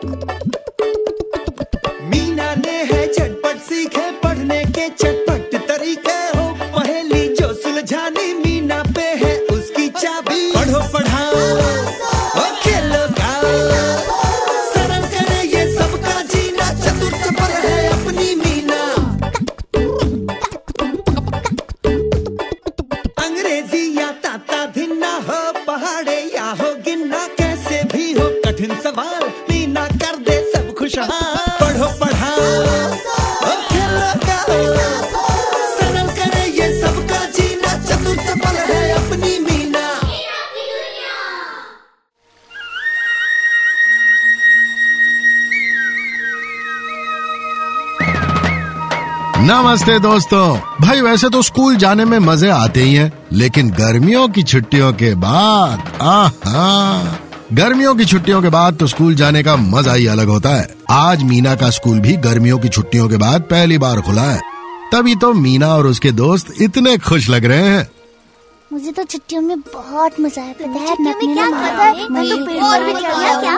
मीना ने है झटपट सीखे पढ़ने के चटपट तरीके, हो पहेली जो सुलझानी मीना पे है उसकी चाबी। पढ़ो पढ़ाओ और खेलो गाओ, सरल करे ये सबका जीना, चतुर चपल है अपनी मीना। अंग्रेजी या ताता धिन्ना हो, पहाड़े या हो गिनना, कैसे भी हो कठिन सवाल मीना कर दे सब खुशहाल। पढ़ो पढ़ाओ और खेलो गाओ, सरल करे ये सबका जीना, चतुर चपल है अपनी मीना। नमस्ते दोस्तों। भाई वैसे तो स्कूल जाने में मजे आते ही हैं, लेकिन गर्मियों की छुट्टियों के बाद गर्मियों की छुट्टियों के बाद तो स्कूल जाने का मजा ही अलग होता है। आज मीना का स्कूल भी गर्मियों की छुट्टियों के बाद पहली बार खुला है, तभी तो मीना और उसके दोस्त इतने खुश लग रहे हैं। मुझे तो छुट्टियों में बहुत मजा आया। पता है मैं क्या करता है? मैं तो पेड़ और भी क्या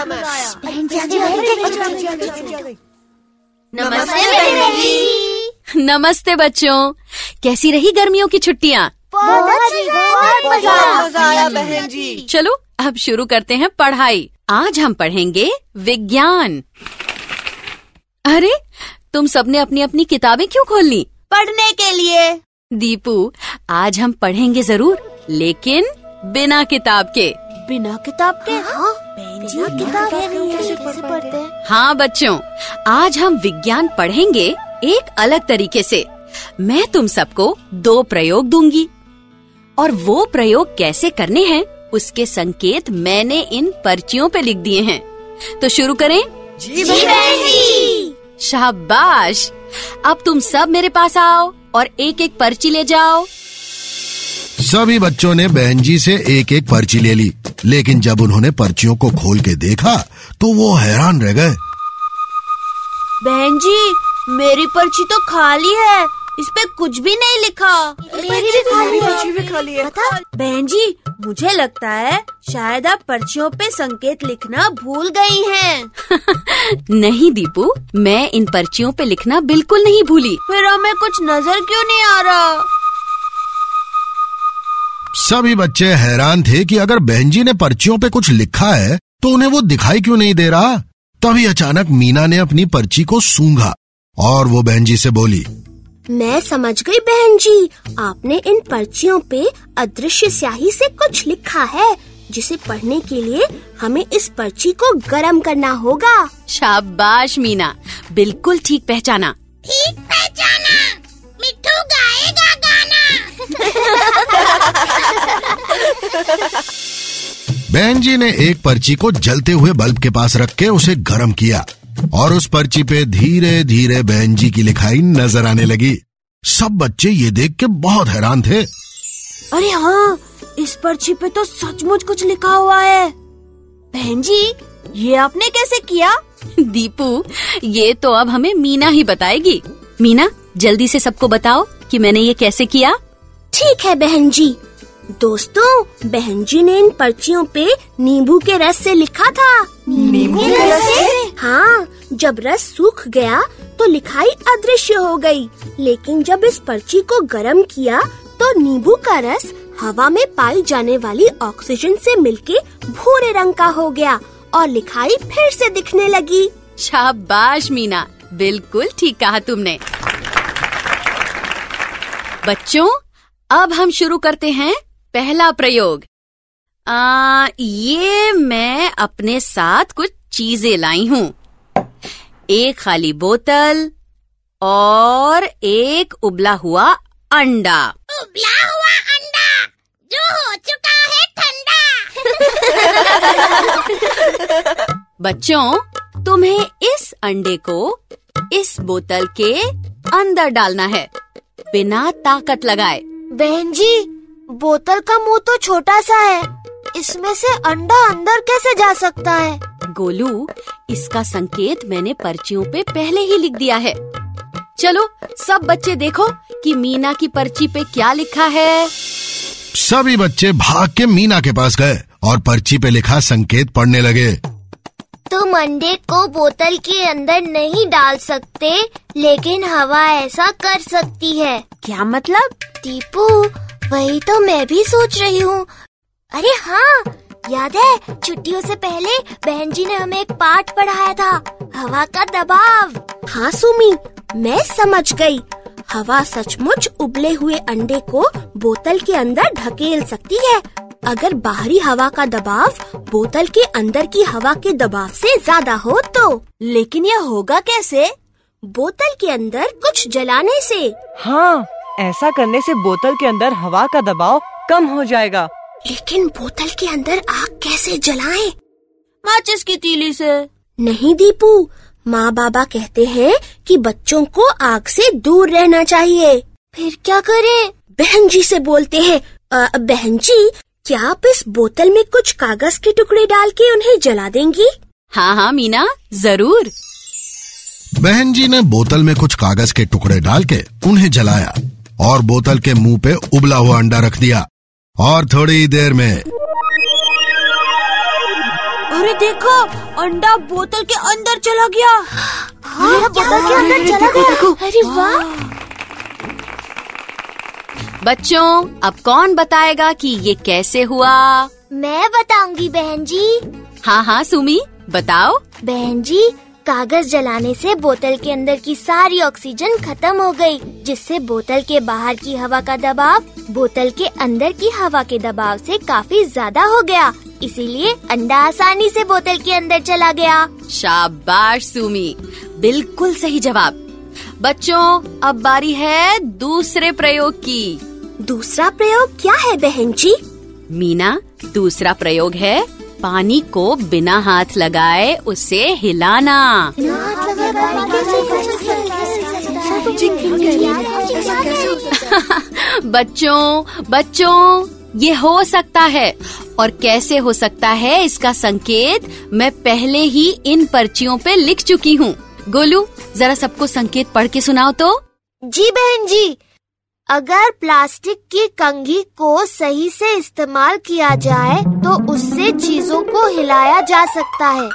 नमस्ते बहन जी। नमस्ते बच्चों, कैसी रही गर्मियों की छुट्टियाँ? बहुत मजा आया बहन जी। चलो अब शुरू करते हैं पढ़ाई। आज हम पढ़ेंगे विज्ञान। अरे तुम सबने अपनी अपनी किताबें क्यों खोल ली? पढ़ने के लिए। दीपू, आज हम पढ़ेंगे जरूर, लेकिन बिना किताब के। बिना किताब के? हाँ बहन जी, किताब कैसे पढ़ते हैं? हाँ बच्चों, आज हम विज्ञान पढ़ेंगे एक अलग तरीके से। मैं तुम सबको 2 प्रयोग दूंगी और वो प्रयोग कैसे करने हैं उसके संकेत मैंने इन पर्चियों पे लिख दिए हैं। तो शुरू करें? जी बहन जी। शाबाश। अब तुम सब मेरे पास आओ और एक एक पर्ची ले जाओ। सभी बच्चों ने बहन जी से एक एक पर्ची ले ली, लेकिन जब उन्होंने पर्चियों को खोल के देखा तो वो हैरान रह गए। बहन जी, मेरी पर्ची तो खाली है, इस पे कुछ भी नहीं लिखा। मेरी भी खाली है। बहन जी, मुझे लगता है शायद आप पर्चियों पे संकेत लिखना भूल गई हैं। नहीं दीपू, मैं इन पर्चियों पे लिखना बिल्कुल नहीं भूली। फिर हमें कुछ नजर क्यों नहीं आ रहा? सभी बच्चे हैरान थे कि अगर बहन जी ने पर्चियों पे कुछ लिखा है तो उन्हें वो दिखाई क्यों नहीं दे रहा। तभी अचानक मीना ने अपनी पर्ची को सूंघा और वो बहन जी से बोली, मैं समझ गई बहन जी, आपने इन पर्चियों पे अदृश्य स्याही से कुछ लिखा है, जिसे पढ़ने के लिए हमें इस पर्ची को गरम करना होगा। शाबाश मीना, बिल्कुल ठीक पहचाना। ठीक पहचाना, मिट्ठू गाएगा गाना। बहन जी ने एक पर्ची को जलते हुए बल्ब के पास रख के उसे गरम किया और उस पर्ची पे धीरे धीरे बहन जी की लिखाई नजर आने लगी। सब बच्चे ये देख के बहुत हैरान थे। अरे हाँ, इस पर्ची पे तो सचमुच कुछ लिखा हुआ है। बहन जी, ये आपने कैसे किया? दीपू, ये तो अब हमें मीना ही बताएगी। मीना, जल्दी से सबको बताओ कि मैंने ये कैसे किया। ठीक है बहन जी। दोस्तों, बहन जी ने इन पर्चियों पे नींबू के रस से लिखा था। नींबू के रस से? हाँ, जब रस सूख गया तो लिखाई अदृश्य हो गई, लेकिन जब इस पर्ची को गरम किया तो नींबू का रस हवा में पाई जाने वाली ऑक्सीजन से मिलके भूरे रंग का हो गया और लिखाई फिर से दिखने लगी। शाबाश मीना, बिल्कुल ठीक कहा तुमने। बच्चों, अब हम शुरू करते हैं पहला प्रयोग। ये मैं अपने साथ कुछ चीजें लाई हूँ। एक खाली बोतल और एक उबला हुआ अंडा। उबला हुआ अंडा जो हो चुका है ठंडा। बच्चों, तुम्हें इस अंडे को इस बोतल के अंदर डालना है, बिना ताकत लगाए। बहन जी, बोतल का मुंह तो छोटा सा है, इसमें से अंडा अंदर कैसे जा सकता है? गोलू, इसका संकेत मैंने पर्चियों पे पहले ही लिख दिया है। चलो सब बच्चे देखो कि मीना की पर्ची पे क्या लिखा है। सभी बच्चे भाग के मीना के पास गए और पर्ची पे लिखा संकेत पढ़ने लगे। तुम अंडे को बोतल के अंदर नहीं डाल सकते, लेकिन हवा ऐसा कर सकती है। क्या मतलब? दीपू, वही तो मैं भी सोच रही हूँ। अरे हाँ, याद है छुट्टियों से पहले बहन जी ने हमें एक पाठ पढ़ाया था, हवा का दबाव। हाँ सुमी, मैं समझ गई। हवा सचमुच उबले हुए अंडे को बोतल के अंदर ढकेल सकती है, अगर बाहरी हवा का दबाव बोतल के अंदर की हवा के दबाव से ज्यादा हो तो। लेकिन यह होगा कैसे? बोतल के अंदर कुछ जलाने से। हाँ, ऐसा करने से बोतल के अंदर हवा का दबाव कम हो जाएगा। लेकिन बोतल के अंदर आग कैसे जलाएं? माचिस की तीली से। नहीं दीपू, माँ बाबा कहते हैं कि बच्चों को आग से दूर रहना चाहिए। फिर क्या करें? बहन जी से बोलते हैं। बहन जी, क्या आप इस बोतल में कुछ कागज के टुकड़े डाल के उन्हें जला देंगी? हाँ हाँ मीना, जरूर। बहन जी ने बोतल में कुछ कागज के टुकड़े डाल के उन्हें जलाया और बोतल के मुंह पे उबला हुआ अंडा रख दिया। और थोड़ी देर में अरे देखो, अंडा बोतल के अंदर चला गया। हाँ, बोतल के अंदर चला गया। अरे वाह! बच्चों, अब कौन बताएगा कि ये कैसे हुआ? मैं बताऊंगी बहन जी। हाँ हाँ सुमी, बताओ। बहन जी, कागज जलाने से बोतल के अंदर की सारी ऑक्सीजन खत्म हो गई, जिससे बोतल के बाहर की हवा का दबाव बोतल के अंदर की हवा के दबाव से काफी ज्यादा हो गया। इसीलिए अंडा आसानी से बोतल के अंदर चला गया। शाबाश सुमी, बिल्कुल सही जवाब। बच्चों, अब बारी है दूसरे प्रयोग की। दूसरा प्रयोग क्या है बहन जी? मीना, दूसरा प्रयोग है पानी को बिना हाथ लगाए उसे हिलाना। बच्चों, ये हो सकता है। और कैसे हो सकता है, इसका संकेत मैं पहले ही इन पर्चियों पे लिख चुकी हूँ। गोलू, जरा सबको संकेत पढ़ के सुनाओ तो। जी बहन जी, अगर प्लास्टिक की कंघी को सही से इस्तेमाल किया जाए तो उससे चीजों को हिलाया जा सकता है।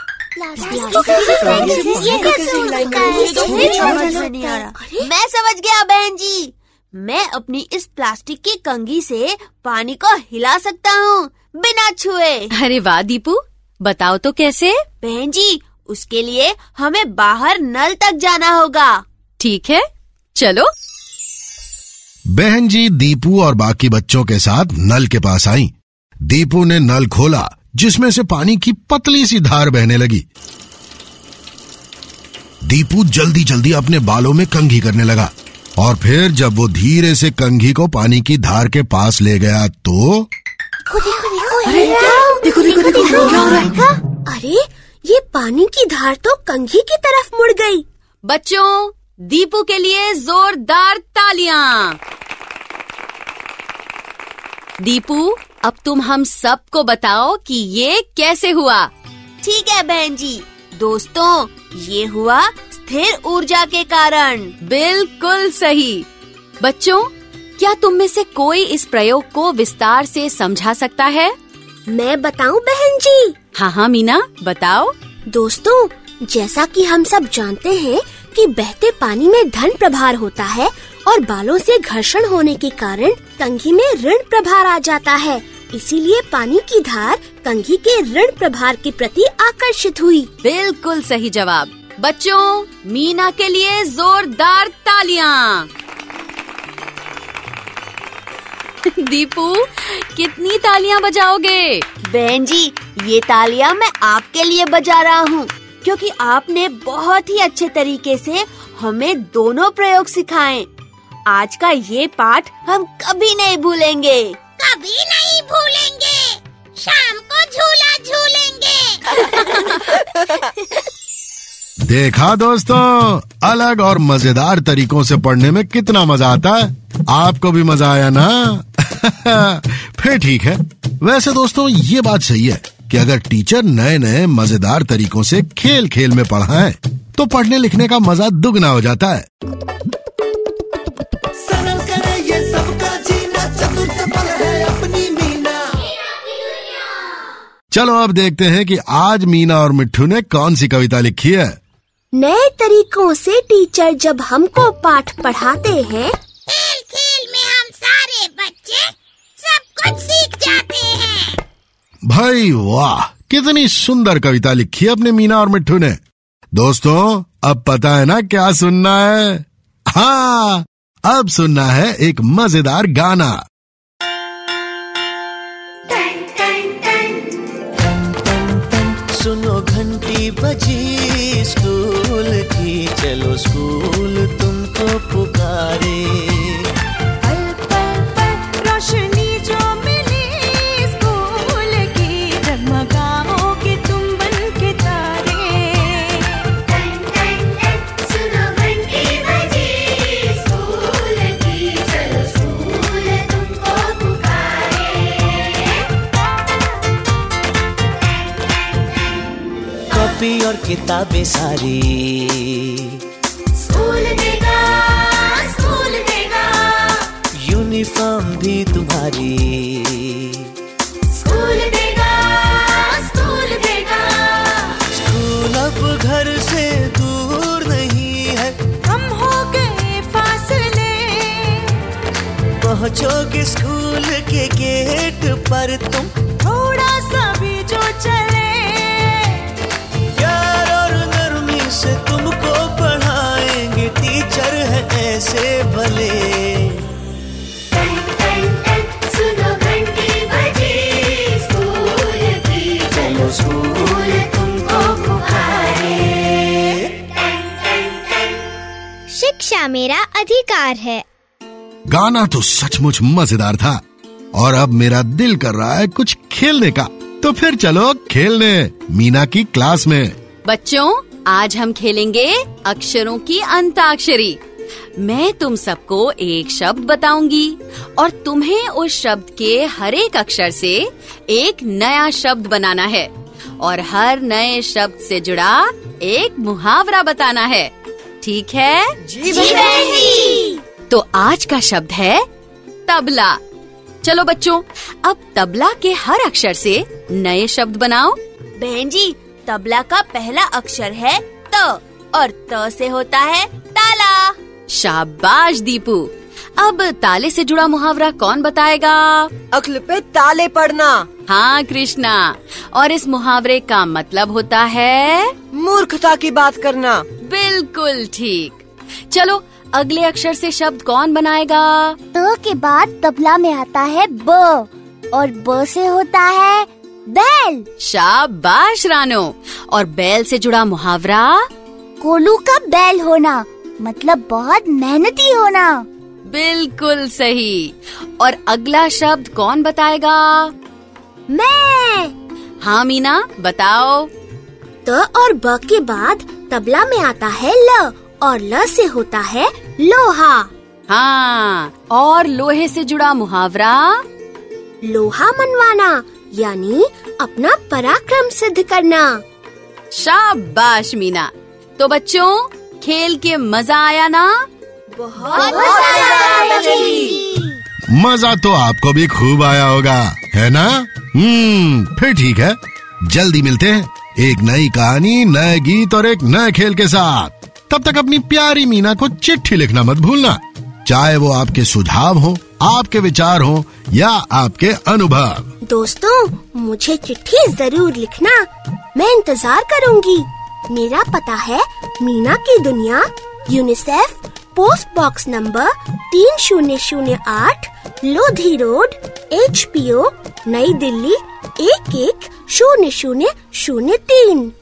मैं समझ गया बहन जी, मैं अपनी इस प्लास्टिक की कंघी से पानी को हिला सकता हूँ बिना छुए। अरे वाह दीपू, बताओ तो कैसे? बहन जी, उसके लिए हमें बाहर नल तक जाना होगा। ठीक है, चलो। बहन जी दीपू और बाकी बच्चों के साथ नल के पास आईं। दीपू ने नल खोला, जिसमें से पानी की पतली सी धार बहने लगी। दीपू जल्दी जल्दी अपने बालों में कंघी करने लगा और फिर जब वो धीरे से कंघी को पानी की धार के पास ले गया तो देखो। अरे, ये पानी की धार तो कंघी की तरफ मुड़ गई। बच्चों, दीपू के लिए जोरदार तालियां। दीपू, अब तुम हम सबको बताओ कि ये कैसे हुआ। ठीक है बहन जी। दोस्तों, ये हुआ स्थिर ऊर्जा के कारण। बिल्कुल सही। बच्चों, क्या तुम में से कोई इस प्रयोग को विस्तार से समझा सकता है? मैं बताऊं बहन जी? हाँ हाँ मीना, बताओ। दोस्तों, जैसा कि हम सब जानते हैं कि बहते पानी में धन प्रभार होता है और बालों से घर्षण होने के कारण कंघी में ऋण प्रभार आ जाता है। इसीलिए पानी की धार कंघी के ऋण प्रभार के प्रति आकर्षित हुई। बिल्कुल सही जवाब। बच्चों, मीना के लिए जोरदार तालियां। दीपू, कितनी तालियां बजाओगे? बहन जी, ये तालियां मैं आपके लिए बजा रहा हूँ, क्योंकि आपने बहुत ही अच्छे तरीके से हमें दोनों प्रयोग सिखाए। आज का ये पाठ हम कभी नहीं भूलेंगे। कभी नहीं भूलेंगे। शाम को झूला झूलेंगे। देखा दोस्तों, अलग और मजेदार तरीकों से पढ़ने में कितना मजा आता है। आपको भी मजा आया ना? फिर ठीक है। वैसे दोस्तों, ये बात सही है कि अगर टीचर नए नए मजेदार तरीकों से खेल खेल में पढ़ाएं तो पढ़ने लिखने का मजा दुगना हो जाता है। सरल करे ये सबका जीना, चतुर्थ पल है अपनी मीना। चलो अब देखते हैं कि आज मीना और मिट्ठू ने कौन सी कविता लिखी है। नए तरीकों से टीचर जब हमको पाठ पढ़ाते हैं, खेल खेल में हम सारे बच्चे सब कुछ सीख जाते हैं। भाई वाह, कितनी सुंदर कविता लिखी है अपने मीना और मिट्ठू ने। दोस्तों, अब पता है ना क्या सुनना है? हाँ, अब सुनना है एक मजेदार गाना। सुनो घंटी बजी स्कूल की, चलो स्कूल तुमको पुकारे। पल पल पल रोशनी जो मिली स्कूल की, जगमगाओगे तुम बन के तारे। सुनो घंटी बजी स्कूल की, चलो स्कूल तुमको पुकारे। कॉपी और किताबें सारी स्कूल देगा, स्कूल देगा। यूनिफॉर्म भी तुम्हारी स्कूल देगा, स्कूल देगा। स्कूल अब घर से दूर नहीं है, हम हो गए फासले। पहुंचोगे स्कूल के गेट पर तुम, थोड़ा सा भी जो चले। प्यार और नरमी से तुमको पढ़ाएंगे, टीचर है ऐसे भले। सुनो घंटी बजी स्कूल की, चलो स्कूल तुमको पुकारे। शिक्षा मेरा अधिकार है। गाना तो सचमुच मजेदार था और अब मेरा दिल कर रहा है कुछ खेलने का। तो फिर चलो खेलने मीना की क्लास में। बच्चों, आज हम खेलेंगे अक्षरों की अंताक्षरी। मैं तुम सबको एक शब्द बताऊंगी और तुम्हें उस शब्द के हर एक अक्षर से एक नया शब्द बनाना है और हर नए शब्द से जुड़ा एक मुहावरा बताना है। ठीक है? जी बहन जी। तो आज का शब्द है तबला। चलो बच्चों, अब तबला के हर अक्षर से नए शब्द बनाओ। बहन जी, तबला का पहला अक्षर है त और त से होता है ताला। शाबाश दीपू। अब ताले से जुड़ा मुहावरा कौन बताएगा? अक्ल पे ताले पड़ना। हाँ कृष्णा, और इस मुहावरे का मतलब होता है मूर्खता की बात करना। बिल्कुल ठीक। चलो अगले अक्षर से शब्द कौन बनाएगा? त के बाद तबला में आता है ब और ब से होता है बैल। शाबाश रानो। और बैल से जुड़ा मुहावरा? कोलू का बैल होना मतलब बहुत मेहनती होना। बिल्कुल सही। और अगला शब्द कौन बताएगा? मैं। हाँ मीना, बताओ। त और ब के बाद तबला में आता है ल और ल से होता है लोहा। हाँ, और लोहे से जुड़ा मुहावरा? लोहा मनवाना यानी अपना पराक्रम सिद्ध करना। शाबाश मीना। तो बच्चों, खेल के मजा आया ना? बहुत मजा तो आपको भी खूब आया होगा, है ना? फिर ठीक है, जल्दी मिलते हैं एक नई कहानी, नए गीत और एक नए खेल के साथ। तब तक अपनी प्यारी मीना को चिट्ठी लिखना मत भूलना, चाहे वो आपके सुझाव हो, आपके विचार हो या आपके अनुभव। दोस्तों, मुझे चिट्ठी जरूर लिखना, मैं इंतजार करूंगी। मेरा पता है मीना की दुनिया, UNICEF, post box number 3008, Lodhi road, HPO, New Delhi 11003।